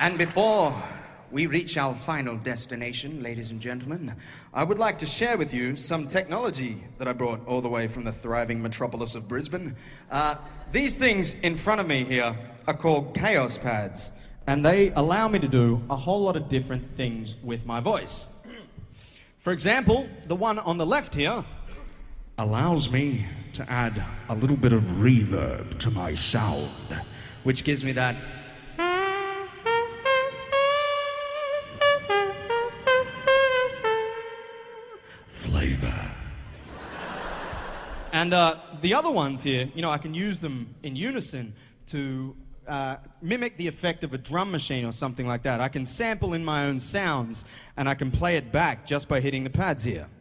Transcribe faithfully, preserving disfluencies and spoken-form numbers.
And before we reach our final destination, ladies and gentlemen, I would like to share with you some technology that I brought all the way from the thriving metropolis of Brisbane. Uh, these things in front of me here are called Chaos Pads, and they allow me to do a whole lot of different things with my voice. For example, the one on the left here allows me to add a little bit of reverb to my sound, which gives me that flavor. And uh, the other ones here, you know, I can use them in unison to uh, mimic the effect of a drum machine or something like that. I can sample in my own sounds, and I can play it back just by hitting the pads here.